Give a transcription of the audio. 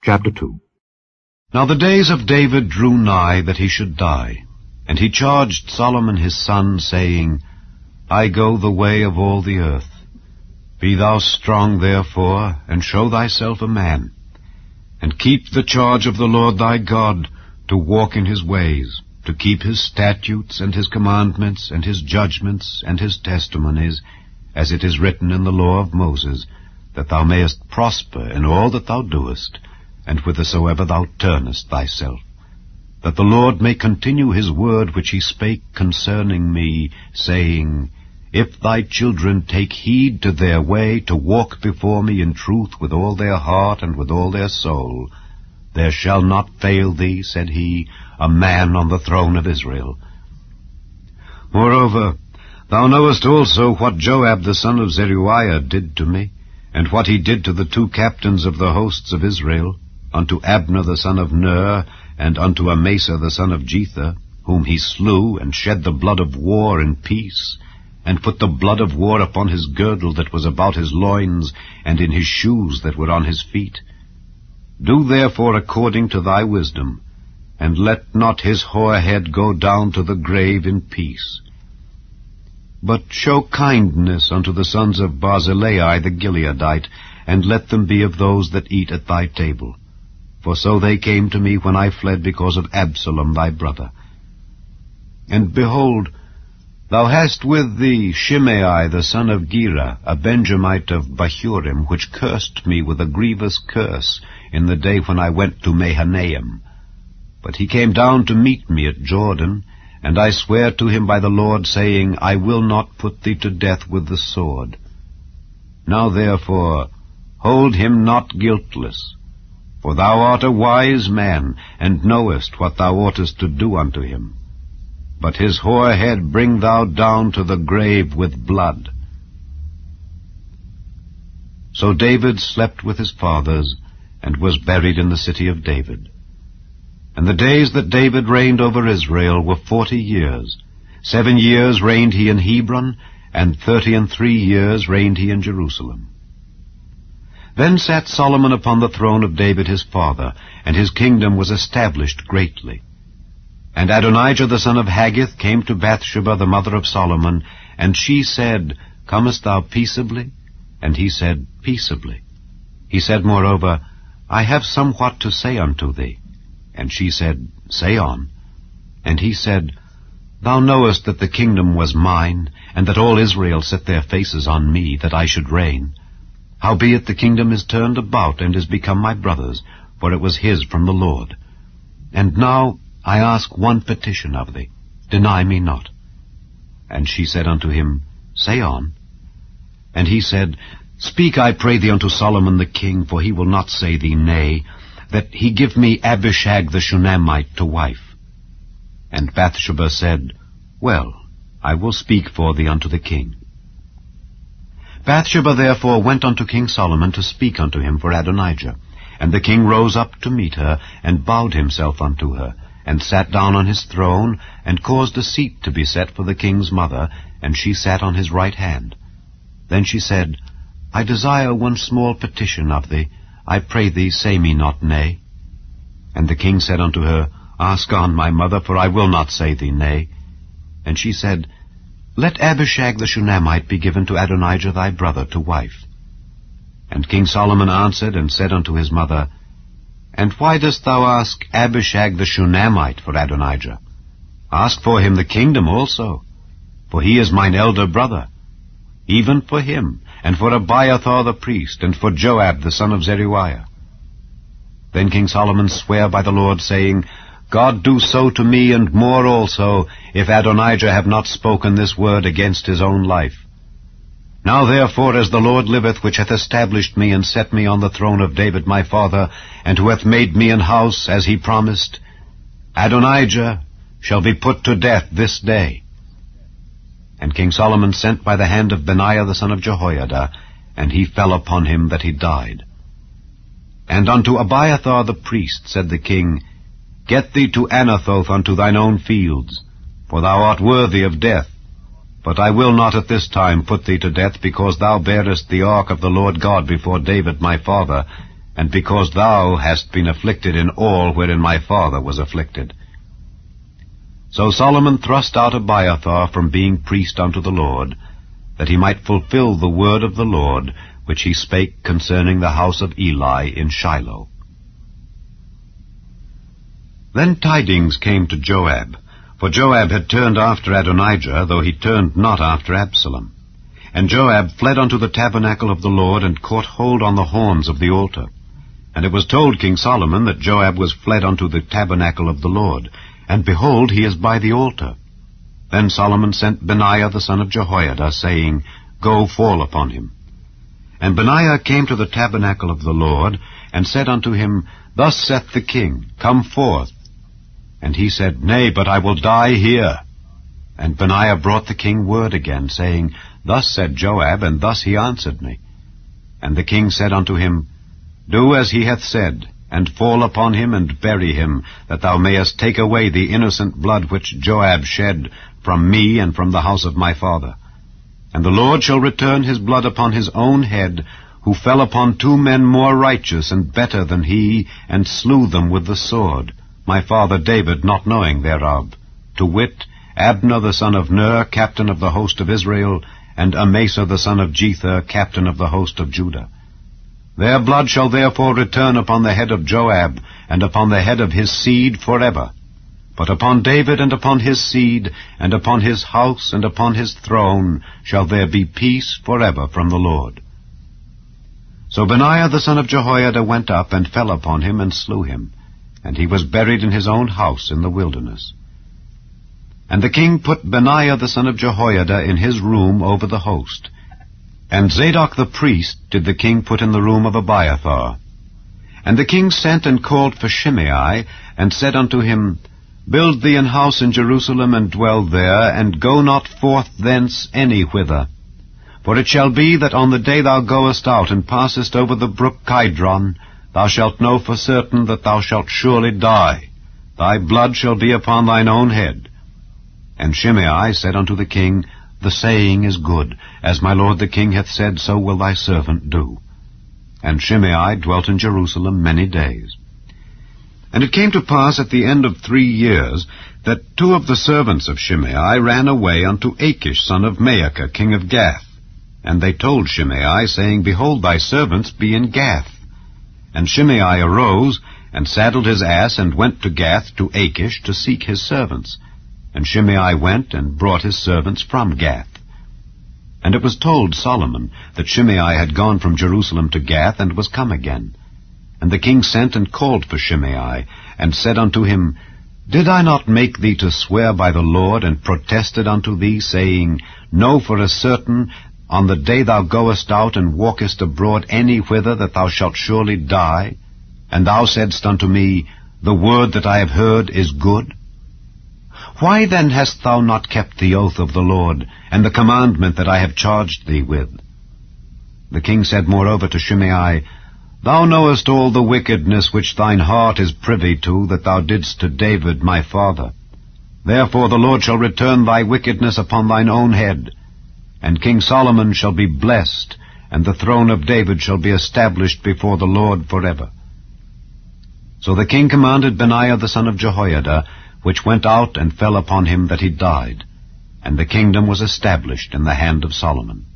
Chapter 2. Now the days of David drew nigh that he should die, and he charged Solomon his son, saying, I go the way of all the earth. Be thou strong therefore, and show thyself a man, and keep the charge of the Lord thy God, to walk in his ways, to keep his statutes and his commandments and his judgments and his testimonies, as it is written in the law of Moses, that thou mayest prosper in all that thou doest, and whithersoever thou turnest thyself, that the Lord may continue his word which he spake concerning me, saying, If thy children take heed to their way, to walk before me in truth with all their heart and with all their soul, there shall not fail thee, said he, a man on the throne of Israel. Moreover, thou knowest also what Joab the son of Zeruiah did to me, and what he did to the two captains of the hosts of Israel, unto Abner the son of Ner, and unto Amasa the son of Jether, whom he slew, and shed the blood of war in peace, and put the blood of war upon his girdle that was about his loins, and in his shoes that were on his feet. Do therefore according to thy wisdom, and let not his hoar head go down to the grave in peace. But show kindness unto the sons of Barzillai the Gileadite, and let them be of those that eat at thy table. For so they came to me when I fled because of Absalom thy brother. And behold, thou hast with thee Shimei the son of Gera, a Benjamite of Bahurim, which cursed me with a grievous curse in the day when I went to Mahanaim. But he came down to meet me at Jordan, and I swear to him by the Lord, saying, I will not put thee to death with the sword. Now therefore hold him not guiltless, for thou art a wise man, and knowest what thou oughtest to do unto him. But his hoar head bring thou down to the grave with blood. So David slept with his fathers, and was buried in the city of David. And the days that David reigned over Israel were 40 years. 7 years reigned he in Hebron, and 33 years reigned he in Jerusalem. Then sat Solomon upon the throne of David his father, and his kingdom was established greatly. And Adonijah the son of Haggith came to Bathsheba the mother of Solomon, and she said, Comest thou peaceably? And he said, Peaceably. He said moreover, I have somewhat to say unto thee. And she said, Say on. And he said, Thou knowest that the kingdom was mine, and that all Israel set their faces on me, that I should reign. Howbeit the kingdom is turned about, and is become my brother's, for it was his from the Lord. And now I ask one petition of thee, deny me not. And she said unto him, Say on. And he said, Speak, I pray thee, unto Solomon the king, for he will not say thee nay, that he give me Abishag the Shunammite to wife. And Bathsheba said, Well, I will speak for thee unto the king. Bathsheba therefore went unto King Solomon to speak unto him for Adonijah. And the king rose up to meet her, and bowed himself unto her, and sat down on his throne, and caused a seat to be set for the king's mother, and she sat on his right hand. Then she said, I desire one small petition of thee. I pray thee, say me not nay. And the king said unto her, Ask on, my mother, for I will not say thee nay. And she said, Let Abishag the Shunammite be given to Adonijah thy brother to wife. And King Solomon answered and said unto his mother, And why dost thou ask Abishag the Shunammite for Adonijah? Ask for him the kingdom also, for he is mine elder brother, even for him, and for Abiathar the priest, and for Joab the son of Zeruiah. Then King Solomon sware by the Lord, saying, God do so to me, and more also, if Adonijah have not spoken this word against his own life. Now therefore, as the Lord liveth, which hath established me, and set me on the throne of David my father, and who hath made me an house, as he promised, Adonijah shall be put to death this day. And King Solomon sent by the hand of Benaiah the son of Jehoiada, and he fell upon him that he died. And unto Abiathar the priest said the king, Get thee to Anathoth unto thine own fields, for thou art worthy of death. But I will not at this time put thee to death, because thou bearest the ark of the Lord God before David my father, and because thou hast been afflicted in all wherein my father was afflicted. So Solomon thrust out Abiathar from being priest unto the Lord, that he might fulfill the word of the Lord, which he spake concerning the house of Eli in Shiloh. Then tidings came to Joab, for Joab had turned after Adonijah, though he turned not after Absalom. And Joab fled unto the tabernacle of the Lord, and caught hold on the horns of the altar. And it was told King Solomon that Joab was fled unto the tabernacle of the Lord, and behold, he is by the altar. Then Solomon sent Benaiah the son of Jehoiada, saying, Go, fall upon him. And Benaiah came to the tabernacle of the Lord, and said unto him, Thus saith the king, Come forth. And he said, Nay, but I will die here. And Benaiah brought the king word again, saying, Thus said Joab, and thus he answered me. And the king said unto him, Do as he hath said, and fall upon him, and bury him, that thou mayest take away the innocent blood which Joab shed from me and from the house of my father. And the Lord shall return his blood upon his own head, who fell upon 2 men more righteous and better than he, and slew them with the sword, my father David not knowing thereof, to wit, Abner the son of Ner, captain of the host of Israel, and Amasa the son of Jether, captain of the host of Judah. Their blood shall therefore return upon the head of Joab, and upon the head of his seed forever. But upon David and upon his seed, and upon his house and upon his throne, shall there be peace forever from the Lord. So Benaiah the son of Jehoiada went up, and fell upon him, and slew him. And he was buried in his own house in the wilderness. And the king put Benaiah the son of Jehoiada in his room over the host. And Zadok the priest did the king put in the room of Abiathar. And the king sent and called for Shimei, and said unto him, Build thee an house in Jerusalem, and dwell there, and go not forth thence any whither. For it shall be that on the day thou goest out, and passest over the brook Kidron, thou shalt know for certain that thou shalt surely die. Thy blood shall be upon thine own head. And Shimei said unto the king, The saying is good. As my lord the king hath said, so will thy servant do. And Shimei dwelt in Jerusalem many days. And it came to pass at the end of 3 years, that 2 of the servants of Shimei ran away unto Achish son of Maacah, king of Gath. And they told Shimei, saying, Behold, thy servants be in Gath. And Shimei arose, and saddled his ass, and went to Gath to Achish to seek his servants. And Shimei went, and brought his servants from Gath. And it was told Solomon that Shimei had gone from Jerusalem to Gath, and was come again. And the king sent and called for Shimei, and said unto him, Did I not make thee to swear by the Lord, and protested unto thee, saying, Know for a certain, on the day thou goest out, and walkest abroad any whither, that thou shalt surely die? And thou saidst unto me, The word that I have heard is good? Why then hast thou not kept the oath of the Lord, and the commandment that I have charged thee with? The king said moreover to Shimei, Thou knowest all the wickedness which thine heart is privy to, that thou didst to David my father. Therefore the Lord shall return thy wickedness upon thine own head. And King Solomon shall be blessed, and the throne of David shall be established before the Lord forever. So the king commanded Benaiah the son of Jehoiada, which went out and fell upon him that he died. And the kingdom was established in the hand of Solomon.